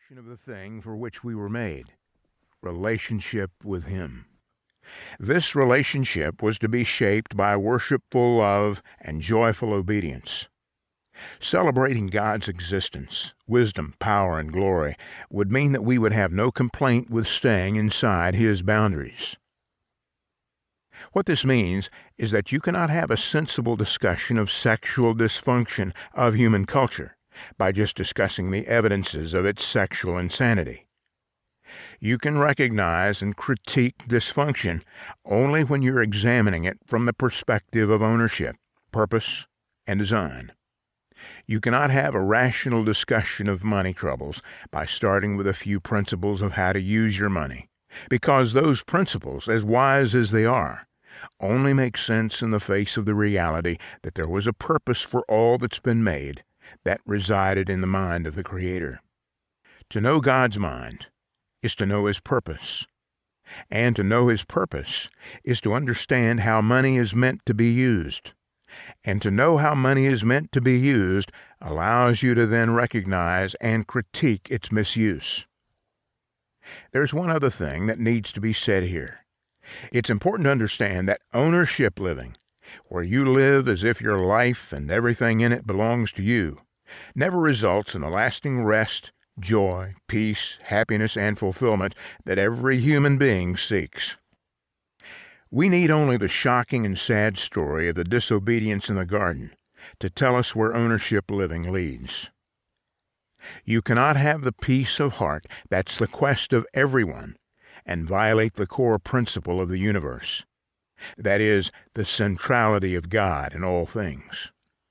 Of the thing for which we were made, relationship with Him. This relationship was to be shaped by worshipful love and joyful obedience. Celebrating God's existence, wisdom, power, and glory would mean that we would have no complaint with staying inside His boundaries. What this means is that you cannot have a sensible discussion of sexual dysfunction of human culture by just discussing the evidences of its sexual insanity. You can recognize and critique dysfunction only when you're examining it from the perspective of ownership, purpose, and design. You cannot have a rational discussion of money troubles by starting with a few principles of how to use your money, because those principles, as wise as they are, only make sense in the face of the reality that there was a purpose for all that's been made that resided in the mind of the Creator. To know God's mind is to know His purpose, and to know His purpose is to understand how money is meant to be used. And to know how money is meant to be used allows you to then recognize and critique its misuse. There's one other thing that needs to be said here. It's important to understand that ownership living, where you live as if your life and everything in it belongs to you, never results in the lasting rest, joy, peace, happiness, and fulfillment that every human being seeks. We need only the shocking and sad story of the disobedience in the garden to tell us where ownership living leads. You cannot have the peace of heart that's the quest of everyone and violate the core principle of the universe, that is, the centrality of God in all things.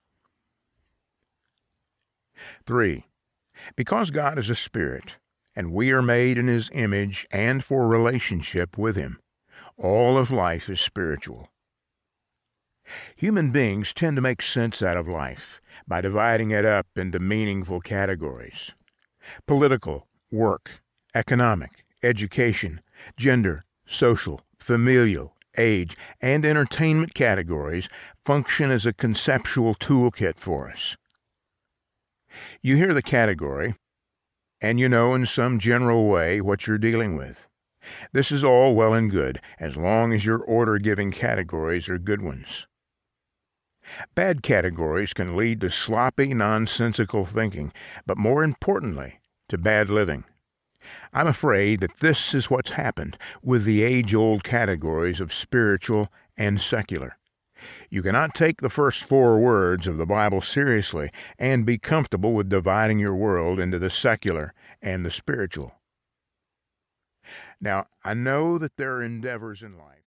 3. Because God is a spirit, and we are made in His image and for relationship with Him, all of life is spiritual. Human beings tend to make sense out of life by dividing it up into meaningful categories. Political, work, economic, education, gender, social, familial, age, and entertainment categories function as a conceptual toolkit for us. You hear the category, and you know in some general way what you're dealing with. This is all well and good, as long as your order-giving categories are good ones. Bad categories can lead to sloppy, nonsensical thinking, but more importantly, to bad living. I'm afraid that this is what's happened with the age-old categories of spiritual and secular. You cannot take the first 4 words of the Bible seriously and be comfortable with dividing your world into the secular and the spiritual. Now, I know that there are endeavors in life